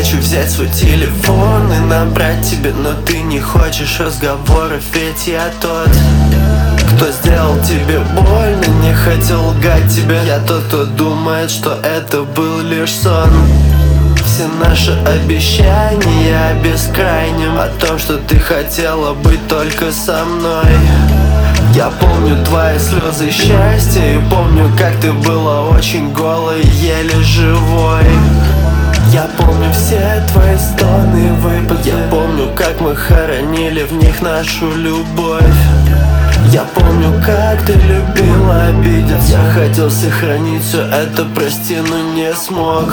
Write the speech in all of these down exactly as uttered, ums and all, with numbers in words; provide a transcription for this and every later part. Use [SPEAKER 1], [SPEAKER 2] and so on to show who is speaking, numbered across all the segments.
[SPEAKER 1] хочу взять свой телефон и набрать тебе, но ты не хочешь разговоров, ведь я тот, кто сделал тебе больно, не хотел лгать тебе. Я тот, кто думает, что это был лишь сон. Все наши обещания о бескрайнем, о том, что ты хотела быть только со мной. Я помню твои слезы счастья и помню, как ты была очень голой, еле живой. Я помню все твои стоны и выпады. Я помню, как мы хоронили в них нашу любовь. Я помню, как ты любила обидеться. Я хотел сохранить все это, прости, но не смог.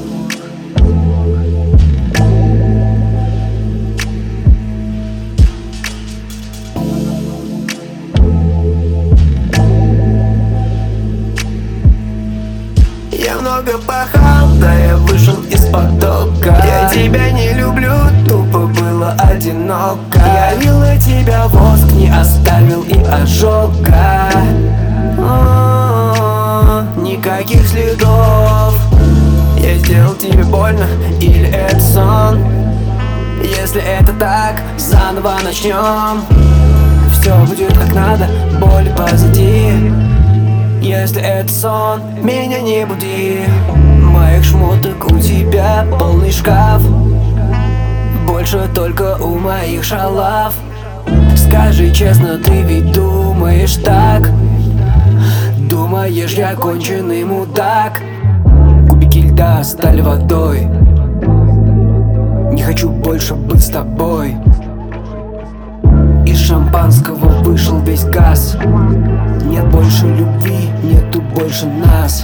[SPEAKER 2] Я много пахал, да я вышел из потока. Я тебя не люблю, тупо было одиноко. Я лила тебя воск, не оставил и ожога. О-о-о, никаких следов. Я сделал тебе больно, или это сон? Если это так, заново начнем. Все будет как надо, боль позади. Если это сон, меня не буди. Моих шмоток у тебя полный шкаф. Больше только у моих шалав. Скажи честно, ты ведь думаешь так? Думаешь, я конченый мудак? Кубики льда стали водой. Не хочу больше быть с тобой. Из шампанского вышел весь газ. Нет больше любви, нету больше нас.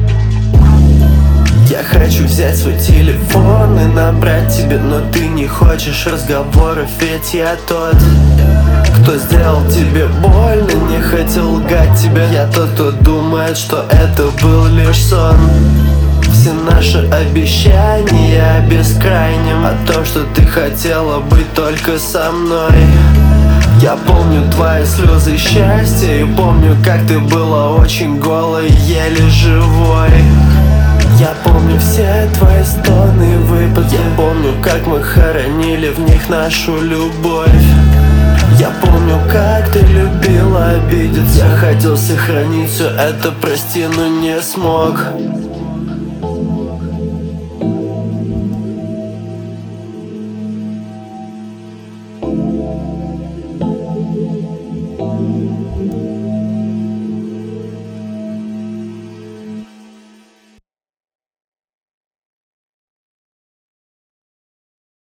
[SPEAKER 1] Я хочу взять свой телефон и набрать тебе, но ты не хочешь разговоров, ведь я тот, кто сделал тебе больно, не хотел лгать тебе. Я тот, кто думает, что это был лишь сон. Все наши обещания о бескрайнем, о том, что ты хотела быть только со мной. Я помню твои слезы счастья и помню, как ты была очень голой, еле живой. Я помню все твои стоны и выпады. Я помню, как мы хоронили в них нашу любовь. Я помню, как ты любила обидеться. Я хотел сохранить все это, прости, но не смог.